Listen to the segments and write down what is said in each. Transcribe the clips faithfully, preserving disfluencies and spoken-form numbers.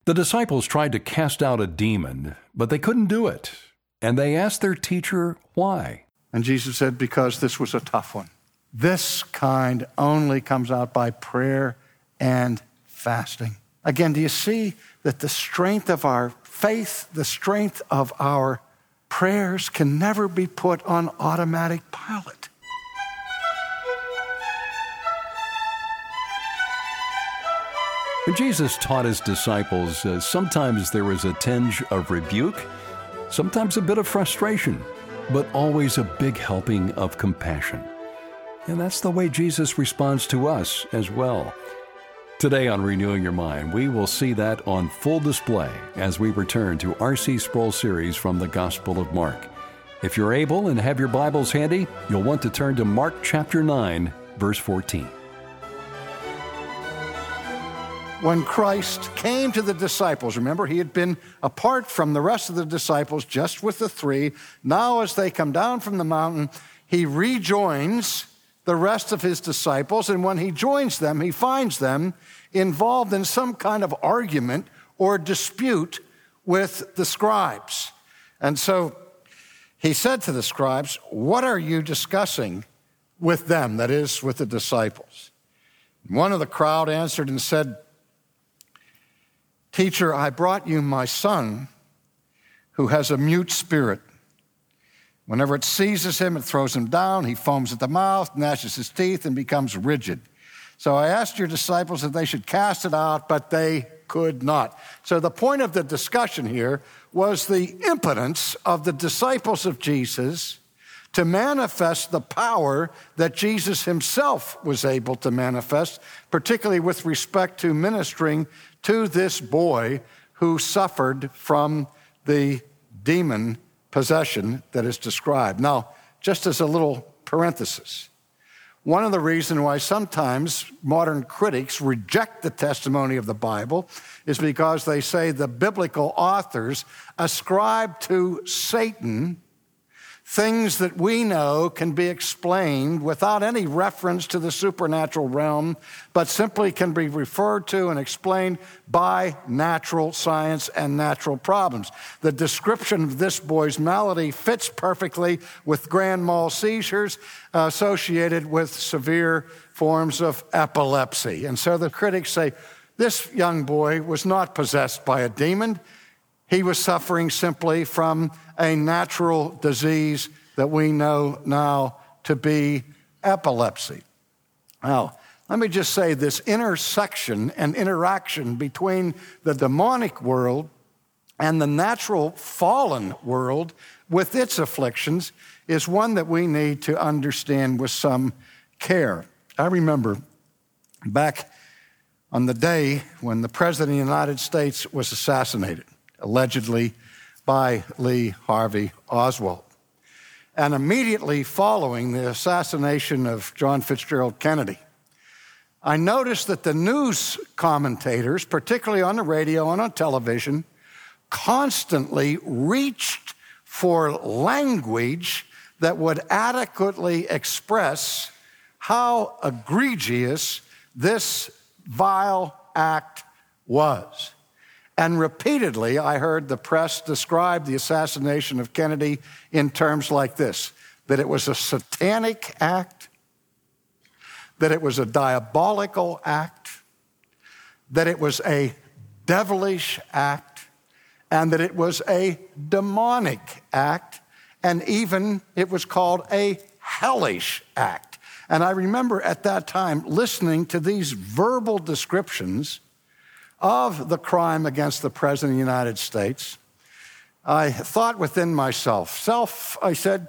The disciples tried to cast out a demon, but they couldn't do it. And they asked their teacher why. And Jesus said, because this was a tough one. This kind only comes out by prayer and fasting. Again, do you see that the strength of our faith, the strength of our prayers can never be put on automatic pilot? When Jesus taught his disciples, uh, sometimes there was a tinge of rebuke, sometimes a bit of frustration, but always a big helping of compassion. And that's the way Jesus responds to us as well. Today on Renewing Your Mind, we will see that on full display as we return to R C Sproul's series from the Gospel of Mark. If you're able and have your Bibles handy, you'll want to turn to Mark chapter nine, verse fourteen. When Christ came to the disciples, remember, he had been apart from the rest of the disciples, just with the three. Now, as they come down from the mountain, he rejoins the rest of his disciples, and when he joins them, he finds them involved in some kind of argument or dispute with the scribes. And so he said to the scribes, "What are you discussing with them?" That is, with the disciples. One of the crowd answered and said, "Teacher, I brought you my son who has a mute spirit. Whenever it seizes him, it throws him down. He foams at the mouth, gnashes his teeth, and becomes rigid. So I asked your disciples if they should cast it out, but they could not." So the point of the discussion here was the impotence of the disciples of Jesus to manifest the power that Jesus himself was able to manifest, particularly with respect to ministering to this boy who suffered from the demon possession that is described. Now, just as a little parenthesis, one of the reasons why sometimes modern critics reject the testimony of the Bible is because they say the biblical authors ascribe to Satan things that we know can be explained without any reference to the supernatural realm, but simply can be referred to and explained by natural science and natural problems. The description of this boy's malady fits perfectly with grand mal seizures uh, associated with severe forms of epilepsy. And so the critics say, this young boy was not possessed by a demon. He was suffering simply from a natural disease that we know now to be epilepsy. Now, let me just say this intersection and interaction between the demonic world and the natural fallen world with its afflictions is one that we need to understand with some care. I remember back on the day when the President of the United States was assassinated, allegedly by Lee Harvey Oswald. And immediately following the assassination of John Fitzgerald Kennedy, I noticed that the news commentators, particularly on the radio and on television, constantly reached for language that would adequately express how egregious this vile act was. And repeatedly, I heard the press describe the assassination of Kennedy in terms like this, that it was a satanic act, that it was a diabolical act, that it was a devilish act, and that it was a demonic act, and even it was called a hellish act. And I remember at that time listening to these verbal descriptions of the crime against the President of the United States. I thought within myself, self, I said,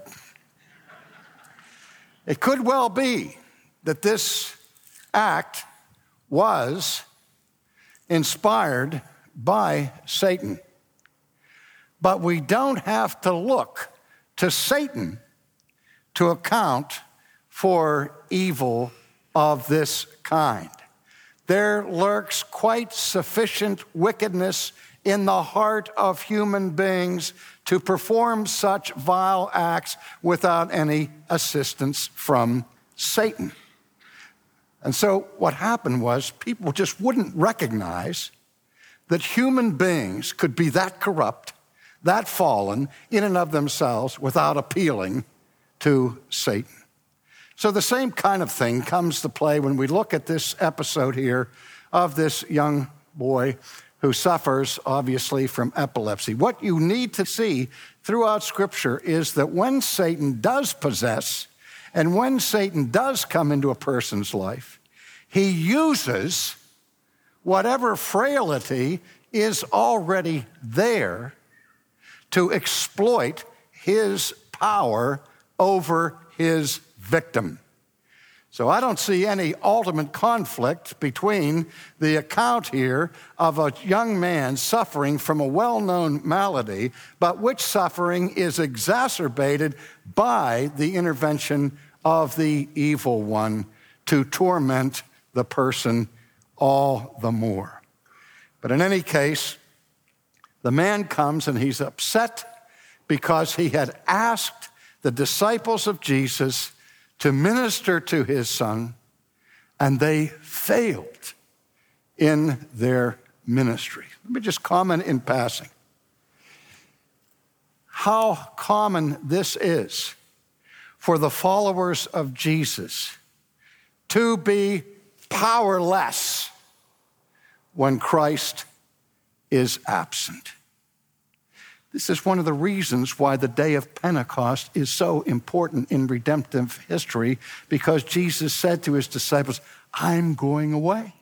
it could well be that this act was inspired by Satan. But we don't have to look to Satan to account for evil of this kind. There lurks quite sufficient wickedness in the heart of human beings to perform such vile acts without any assistance from Satan. And so what happened was people just wouldn't recognize that human beings could be that corrupt, that fallen in and of themselves without appealing to Satan. So the same kind of thing comes to play when we look at this episode here of this young boy who suffers, obviously, from epilepsy. What you need to see throughout Scripture is that when Satan does possess and when Satan does come into a person's life, he uses whatever frailty is already there to exploit his power over his victim. So I don't see any ultimate conflict between the account here of a young man suffering from a well-known malady, but which suffering is exacerbated by the intervention of the evil one to torment the person all the more. But in any case, the man comes and he's upset because he had asked the disciples of Jesus to minister to his son, and they failed in their ministry. Let me just comment in passing how common this is for the followers of Jesus to be powerless when Christ is absent. This is one of the reasons why the day of Pentecost is so important in redemptive history, because Jesus said to his disciples, I'm going away.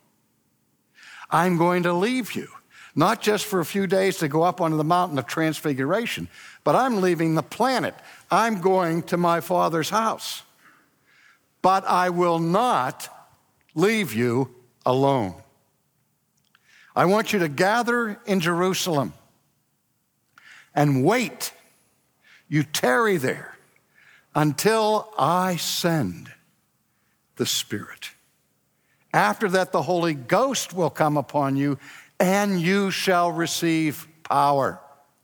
I'm going to leave you, not just for a few days to go up onto the mountain of transfiguration, but I'm leaving the planet. I'm going to my Father's house. But I will not leave you alone. I want you to gather in Jerusalem and wait. You tarry there until I send the Spirit. After that, the Holy Ghost will come upon you, and you shall receive power.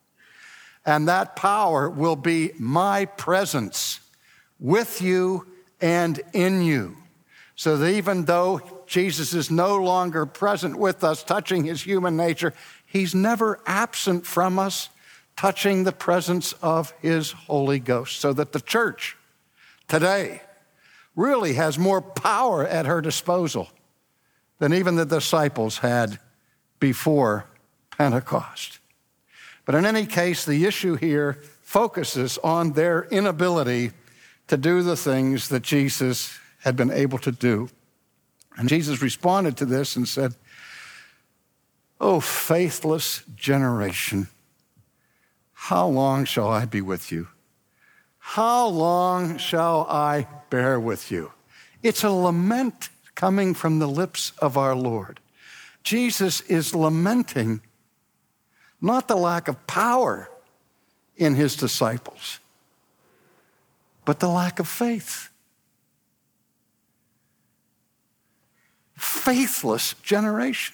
And that power will be my presence with you and in you. So that even though Jesus is no longer present with us, touching his human nature, he's never absent from us, touching the presence of his Holy Ghost, so that the church today really has more power at her disposal than even the disciples had before Pentecost. But in any case, the issue here focuses on their inability to do the things that Jesus had been able to do. And Jesus responded to this and said, "O faithless generation, how long shall I be with you? How long shall I bear with you?" It's a lament coming from the lips of our Lord. Jesus is lamenting not the lack of power in his disciples, but the lack of faith. Faithless generation.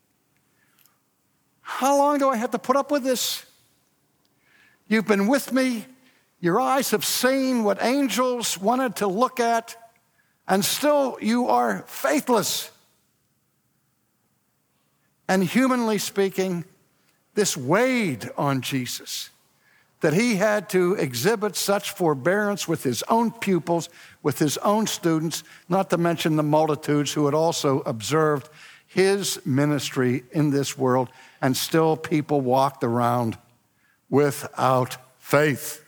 How long do I have to put up with this? You've been with me. Your eyes have seen what angels wanted to look at, and still you are faithless. And humanly speaking, this weighed on Jesus, that he had to exhibit such forbearance with his own pupils, with his own students, not to mention the multitudes who had also observed his ministry in this world, and still people walked around without faith.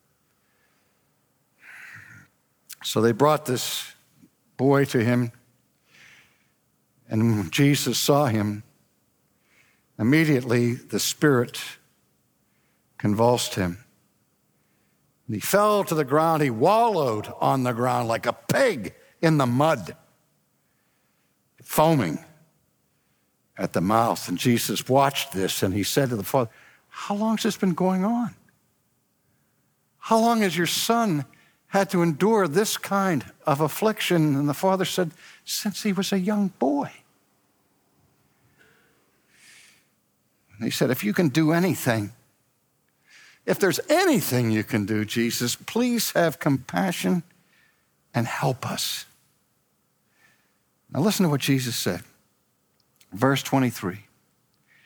So they brought this boy to him, and when Jesus saw him, immediately the Spirit convulsed him. And he fell to the ground. He wallowed on the ground like a pig in the mud, foaming at the mouth. And Jesus watched this, and he said to the Father, "How long has this been going on? How long has your son had to endure this kind of affliction?" And the Father said, "Since he was a young boy." And he said, "If you can do anything, if there's anything you can do, Jesus, please have compassion and help us." Now listen to what Jesus said. Verse twenty-three.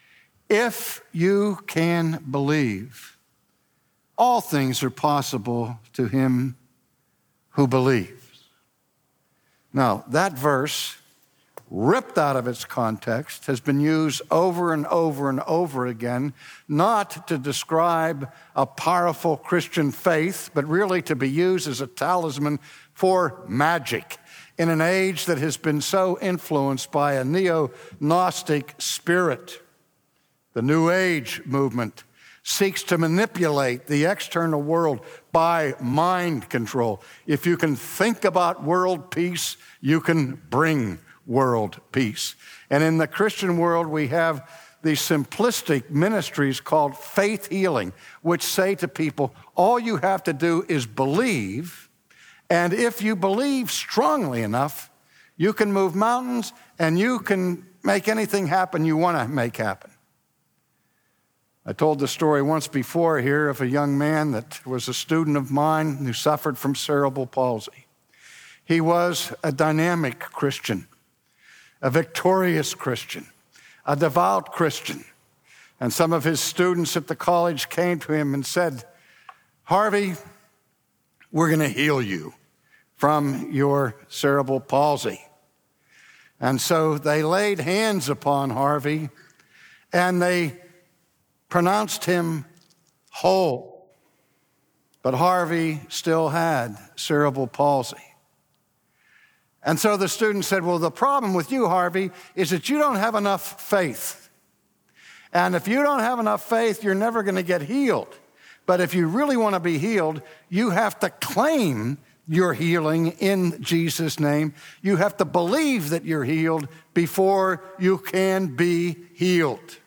If you can believe, all things are possible to him who believes. Now, that verse, ripped out of its context, has been used over and over and over again, not to describe a powerful Christian faith, but really to be used as a talisman for magic in an age that has been so influenced by a neo-Gnostic spirit. The New Age movement seeks to manipulate the external world by mind control. If you can think about world peace, you can bring world peace. And in the Christian world, we have these simplistic ministries called faith healing, which say to people, all you have to do is believe, and if you believe strongly enough, you can move mountains and you can make anything happen you want to make happen. I told the story once before here of a young man that was a student of mine who suffered from cerebral palsy. He was a dynamic Christian, a victorious Christian, a devout Christian. And some of his students at the college came to him and said, Harvey, we're going to heal you from your cerebral palsy. And so they laid hands upon Harvey and they pronounced him whole. But Harvey still had cerebral palsy. And so the student said, well, the problem with you, Harvey, is that you don't have enough faith. And if you don't have enough faith, you're never going to get healed. But if you really want to be healed, you have to claim your healing in Jesus' name. You have to believe that you're healed before you can be healed.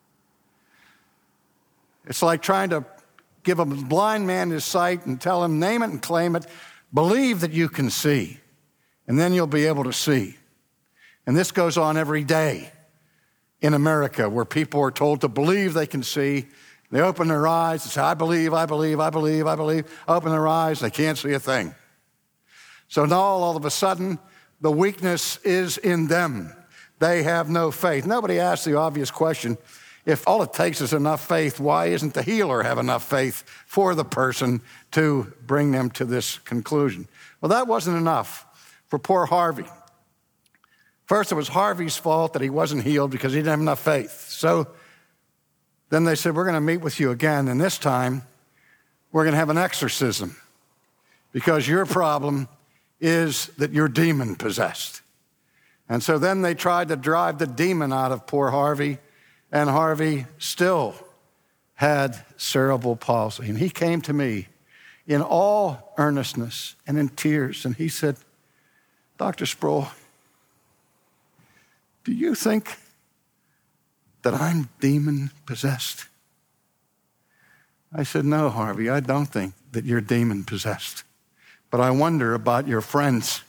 It's like trying to give a blind man his sight and tell him, name it and claim it. Believe that you can see, and then you'll be able to see. And this goes on every day in America, where people are told to believe they can see. They open their eyes and say, I believe, I believe, I believe, I believe. Open their eyes, they can't see a thing. So now all of a sudden, the weakness is in them. They have no faith. Nobody asks the obvious question, if all it takes is enough faith, why isn't the healer have enough faith for the person to bring them to this conclusion? Well, that wasn't enough for poor Harvey. First, it was Harvey's fault that he wasn't healed because he didn't have enough faith. So then they said, we're going to meet with you again, and this time we're going to have an exorcism because your problem is that you're demon-possessed. And so then they tried to drive the demon out of poor Harvey, and Harvey still had cerebral palsy. And he came to me in all earnestness and in tears, and he said, Doctor Sproul, do you think that I'm demon-possessed? I said, no, Harvey, I don't think that you're demon-possessed, but I wonder about your friends.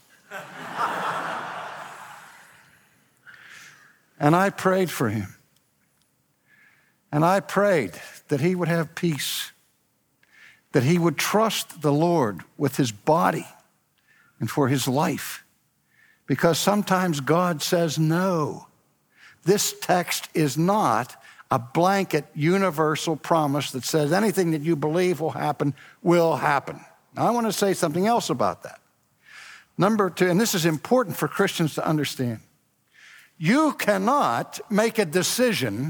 And I prayed for him. And I prayed that he would have peace, that he would trust the Lord with his body and for his life. Because sometimes God says no. This text is not a blanket universal promise that says anything that you believe will happen, will happen. Now, I want to say something else about that. Number two, and this is important for Christians to understand. You cannot make a decision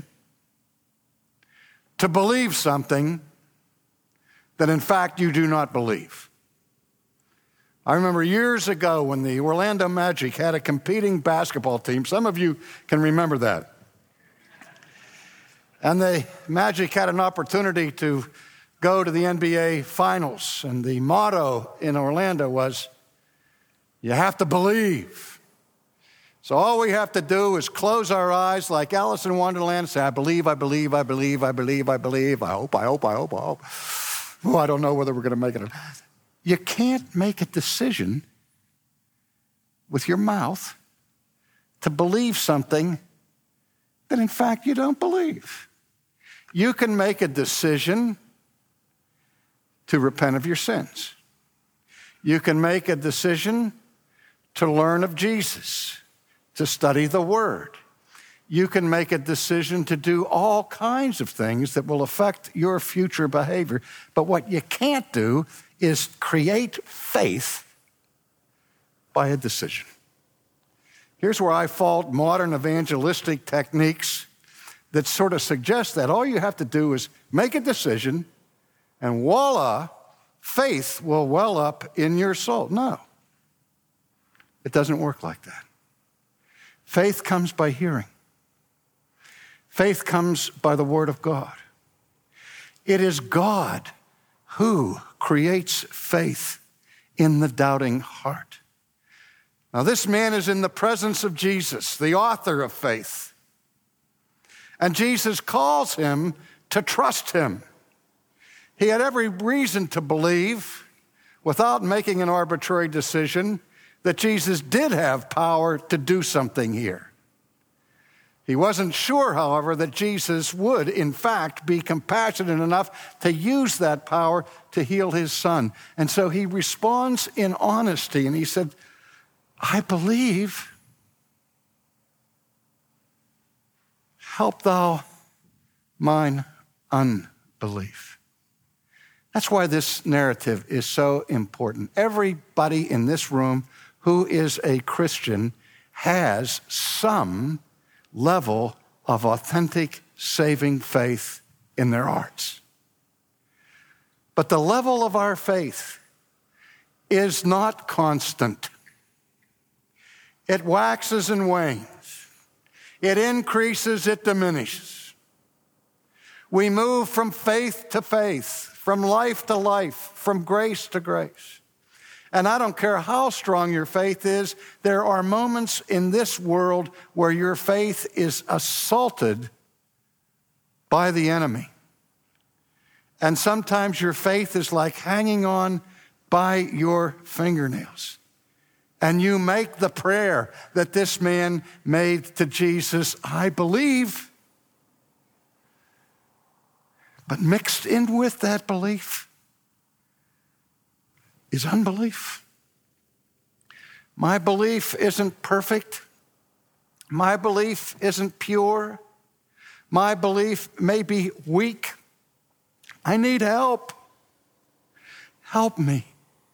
to believe something that in fact you do not believe. I remember years ago when the Orlando Magic had a competing basketball team. Some of you can remember that. And the Magic had an opportunity to go to the N B A Finals. And the motto in Orlando was, you have to believe. So all we have to do is close our eyes like Alice in Wonderland and say, I believe, I believe, I believe, I believe, I believe, I hope, I hope, I hope, I hope. Oh, I don't know whether we're going to make it. You can't make a decision with your mouth to believe something that in fact you don't believe. You can make a decision to repent of your sins. You can make a decision to learn of Jesus, to study the Word. you can make a decision to do all kinds of things that will affect your future behavior. But what you can't do is create faith by a decision. Here's where I fault modern evangelistic techniques that sort of suggest that all you have to do is make a decision and voila, faith will well up in your soul. No, it doesn't work like that. Faith comes by hearing. Faith comes by the Word of God. It is God who creates faith in the doubting heart. Now, this man is in the presence of Jesus, the author of faith. And Jesus calls him to trust him. He had every reason to believe, without making an arbitrary decision, that Jesus did have power to do something here. He wasn't sure, however, that Jesus would, in fact, be compassionate enough to use that power to heal his son. And so he responds in honesty, and he said, I believe. Help thou mine unbelief. That's why this narrative is so important. Everybody in this room who is a Christian has some level of authentic saving faith in their hearts. But the level of our faith is not constant. It waxes and wanes. It increases, it diminishes. We move from faith to faith, from life to life, from grace to grace. And I don't care how strong your faith is, there are moments in this world where your faith is assaulted by the enemy. And sometimes your faith is like hanging on by your fingernails. And you make the prayer that this man made to Jesus, I believe. But mixed in with that belief is unbelief. My belief isn't perfect. My belief isn't pure. My belief may be weak. I need help. Help me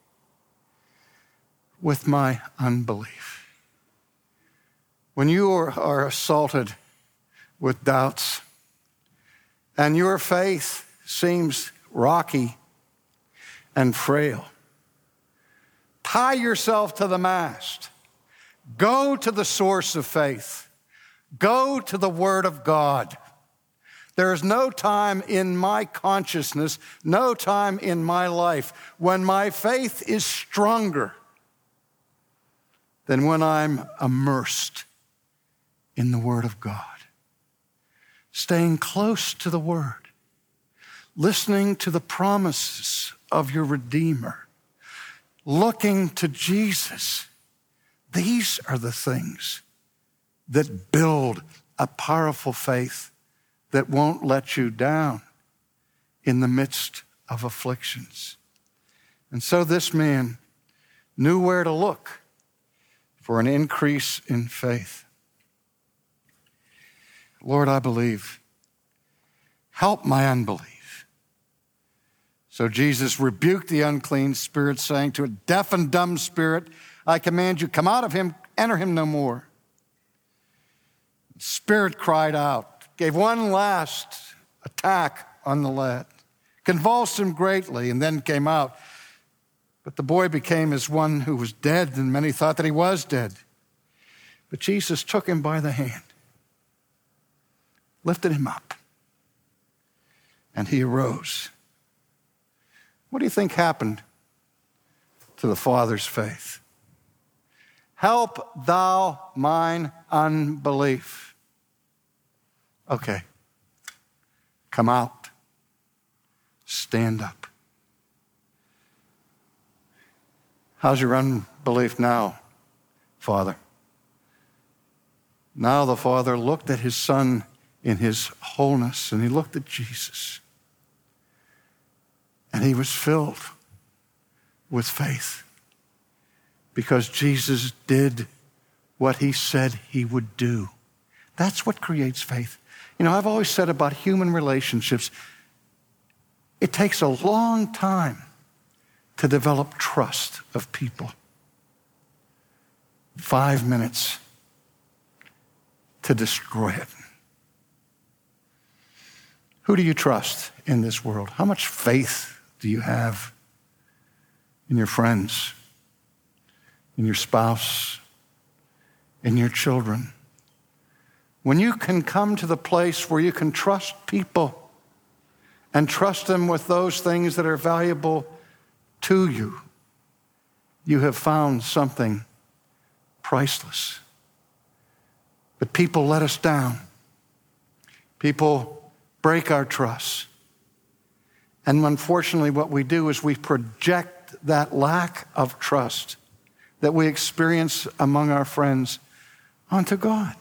with my unbelief. When you are, are assaulted with doubts and your faith seems rocky and frail, tie yourself to the mast. Go to the source of faith. Go to the Word of God. There is no time in my consciousness, no time in my life when my faith is stronger than when I'm immersed in the Word of God. Staying close to the Word, listening to the promises of your Redeemer, looking to Jesus. These are the things that build a powerful faith that won't let you down in the midst of afflictions. And so this man knew where to look for an increase in faith. Lord, I believe. Help my unbelief. So Jesus rebuked the unclean spirit, saying to a deaf and dumb spirit, I command you, come out of him, enter him no more. The spirit cried out, gave one last attack on the lad, convulsed him greatly, and then came out. But the boy became as one who was dead, and many thought that he was dead. But Jesus took him by the hand, lifted him up, and he arose. What do you think happened to the father's faith? Help thou mine unbelief. Okay, come out, stand up. How's your unbelief now, Father? Now the father looked at his son in his wholeness, and he looked at Jesus. And he was filled with faith because Jesus did what he said he would do. That's what creates faith. You know, I've always said about human relationships, it takes a long time to develop trust of people. Five minutes to destroy it. Who do you trust in this world? How much faith do you have in your friends, in your spouse, in your children? When you can come to the place where you can trust people and trust them with those things that are valuable to you, you have found something priceless. But people let us down. People break our trust. And unfortunately, what we do is we project that lack of trust that we experience among our friends onto God.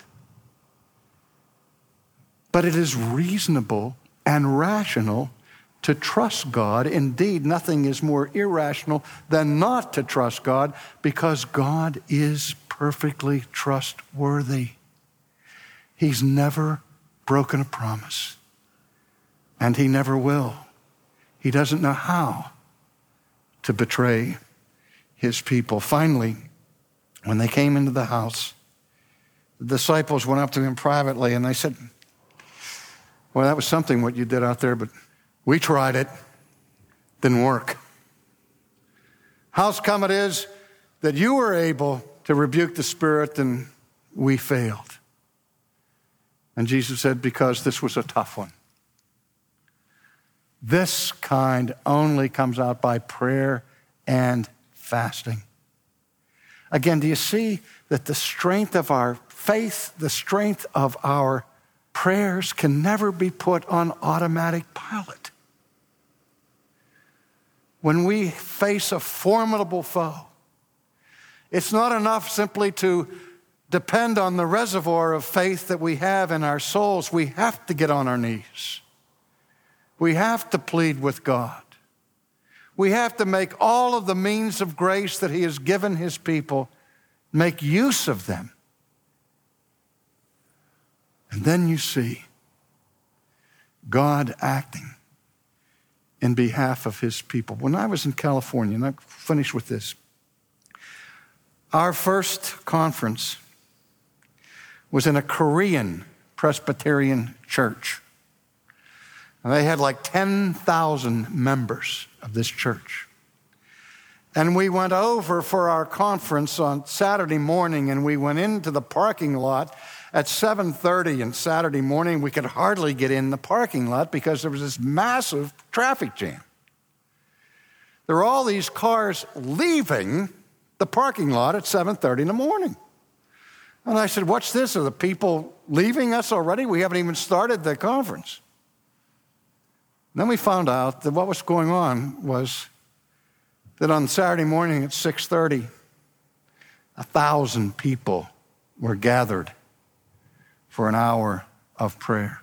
But it is reasonable and rational to trust God. Indeed, nothing is more irrational than not to trust God, because God is perfectly trustworthy. He's never broken a promise, and he never will. He doesn't know how to betray his people. Finally, when they came into the house, the disciples went up to him privately and they said, well, that was something what you did out there, but we tried it. Didn't work. How's come it is that you were able to rebuke the spirit and we failed? And Jesus said, because this was a tough one. This kind only comes out by prayer and fasting. Again, do you see that the strength of our faith, the strength of our prayers can never be put on automatic pilot? When we face a formidable foe, it's not enough simply to depend on the reservoir of faith that we have in our souls. We have to get on our knees. We have to plead with God. We have to make all of the means of grace that he has given his people, make use of them. And then you see God acting in behalf of his people. When I was in California, and I'll finish with this, our first conference was in a Korean Presbyterian church. And they had like ten thousand members of this church. And we went over for our conference on Saturday morning, and we went into the parking lot at seven thirty on Saturday morning. We could hardly get in the parking lot because there was this massive traffic jam. There were all these cars leaving the parking lot at seven thirty in the morning. And I said, what's this? Are the people leaving us already? We haven't even started the conference. And then we found out that what was going on was that on Saturday morning at six thirty, a thousand people were gathered for an hour of prayer.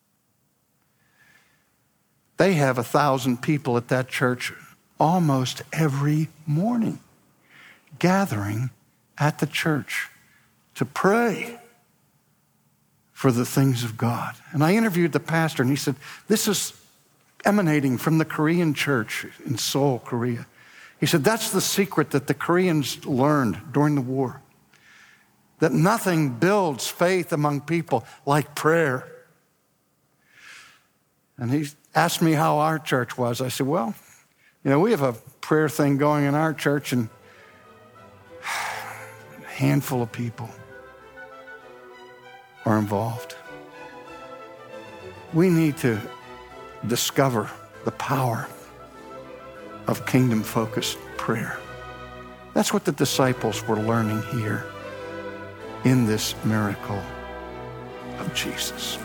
They have a thousand people at that church almost every morning gathering at the church to pray for the things of God. And I interviewed the pastor, and he said, this is emanating from the Korean church in Seoul, Korea. He said, that's the secret that the Koreans learned during the war, that nothing builds faith among people like prayer. And he asked me how our church was. I said, well, you know, we have a prayer thing going in our church, and a handful of people are involved. We need to discover the power of kingdom-focused prayer. That's what the disciples were learning here in this miracle of Jesus.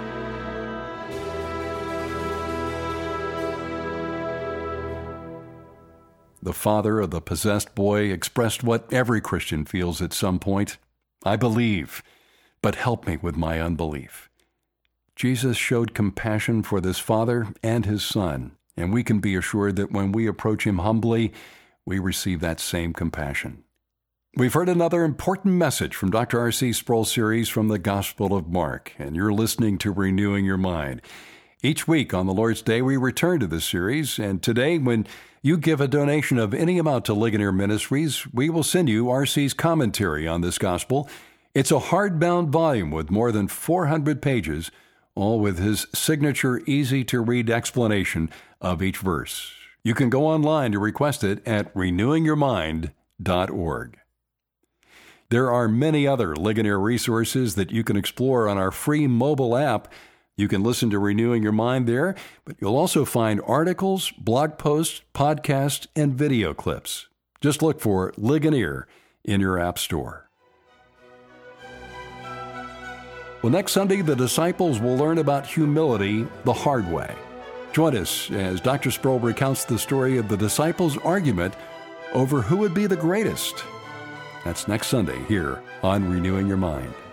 The father of the possessed boy expressed what every Christian feels at some point. I believe, but help me with my unbelief. Jesus showed compassion for this father and his son, and we can be assured that when we approach him humbly, we receive that same compassion. We've heard another important message from Doctor R C Sproul's series from the Gospel of Mark, and you're listening to Renewing Your Mind. Each week on the Lord's Day, we return to this series, and today, when you give a donation of any amount to Ligonier Ministries, we will send you R C's commentary on this gospel. It's a hardbound volume with more than four hundred pages, all with his signature easy-to-read explanation of each verse. You can go online to request it at renewing your mind dot org. There are many other Ligonier resources that you can explore on our free mobile app. You can listen to Renewing Your Mind there, but you'll also find articles, blog posts, podcasts, and video clips. Just look for Ligonier in your app store. Well, next Sunday, the disciples will learn about humility the hard way. Join us as Doctor Sproul recounts the story of the disciples' argument over who would be the greatest. That's next Sunday here on Renewing Your Mind.